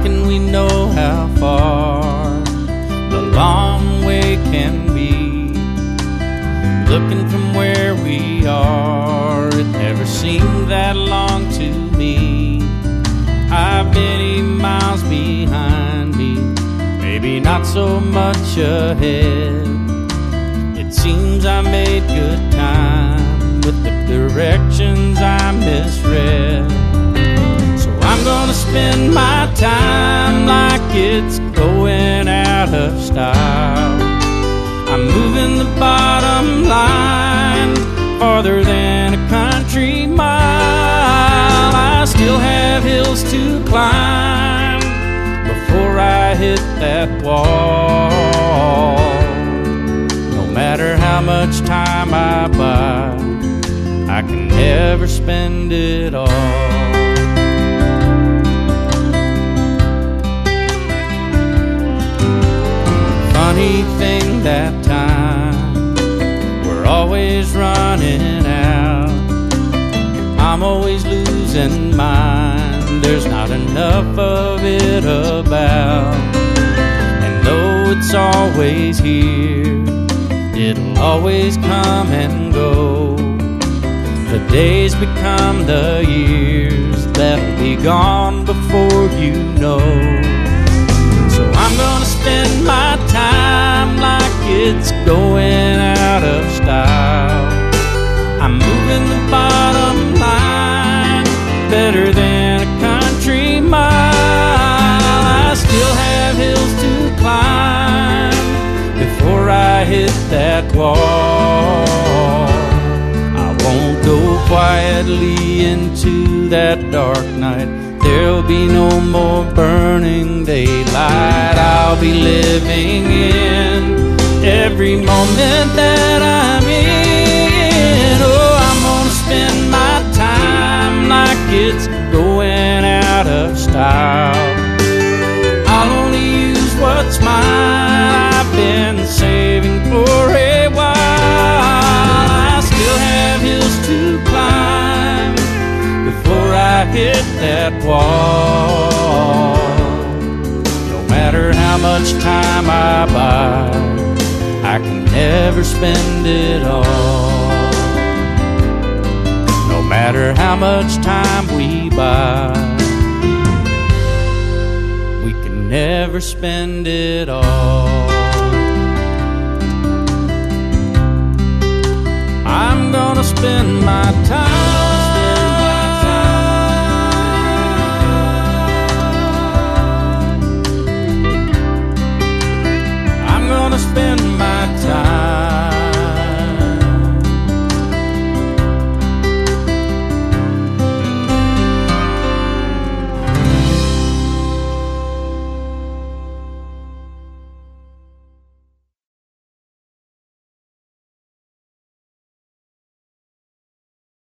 reckon we know how far the long way can be. Looking from where we are, it never seemed that long to me. I've many miles behind me, maybe not so much ahead. It seems I made good time with the directions I misread. So I'm gonna spend my time like it's going out of style. I'm moving the bottom line farther than a country mile. I still have hills to climb before I hit that wall. No matter how much time I buy, I can never spend it all. Funny thing, that time we're always running out. I'm always losing mine, there's not enough of it about. And though it's always here, it'll always come and go. The days become the years that'll be gone before you know. So I'm gonna spend my time like it's going out of style. I'm moving the bottom line better than a country mile. I still have hills to climb before I hit that wall. I won't go quietly into that dark night. There'll be no more burning daylight. I'll be living in every moment that I'm in. Oh, I'm gonna spend my time like it's going out of style. I'll only use what's mine, I've been saving for a while. I still have hills to climb before I hit that wall. No matter how much time I buy, I can never spend it all. No matter how much time we buy, we can never spend it all. I'm gonna spend my time